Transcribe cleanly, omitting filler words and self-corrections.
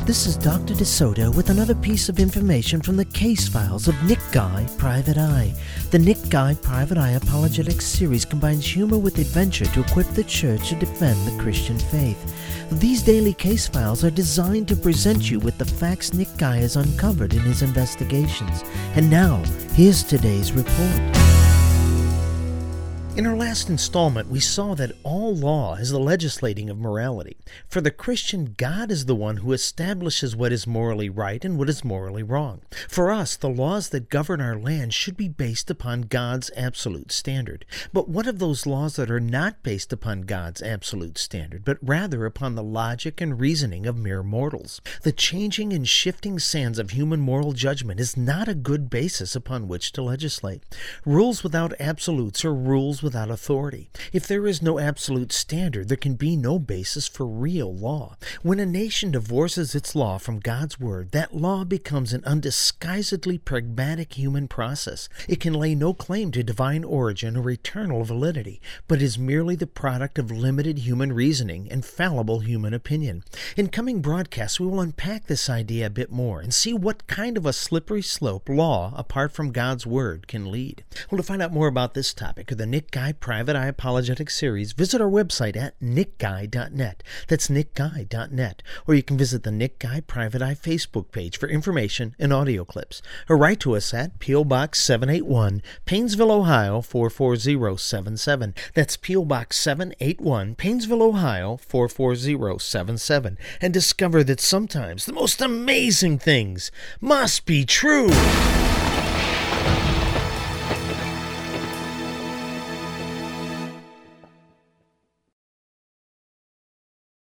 This is Dr. DeSoto with another piece of information from the case files of Nick Guy, Private Eye. The Nick Guy, Private Eye Apologetics series combines humor with adventure to equip the church to defend the Christian faith. These daily case files are designed to present you with the facts Nick Guy has uncovered in his investigations. And now, here's today's report. In our last installment, we saw that all law is the legislating of morality. For the Christian, God is the one who establishes what is morally right and what is morally wrong. For us, the laws that govern our land should be based upon God's absolute standard. But what of those laws that are not based upon God's absolute standard, but rather upon the logic and reasoning of mere mortals? The changing and shifting sands of human moral judgment is not a good basis upon which to legislate. Rules without absolutes are rules without authority. If there is no absolute standard, there can be no basis for real law. When a nation divorces its law from God's word, that law becomes an undisguisedly pragmatic human process. It can lay no claim to divine origin or eternal validity, but is merely the product of limited human reasoning and fallible human opinion. In coming broadcasts, we will unpack this idea a bit more and see what kind of a slippery slope law, apart from God's word, can lead. Well, to find out more about this topic or the Nick Guy Private Eye Apologetics series, visit our website at nickguy.net. That's nickguy.net. Or you can visit the Nick Guy Private Eye Facebook page for information and audio clips. Or write to us at P.O. Box 781, Painesville, Ohio 44077. That's P.O. Box 781, Painesville, Ohio 44077. And discover that sometimes the most amazing things must be true.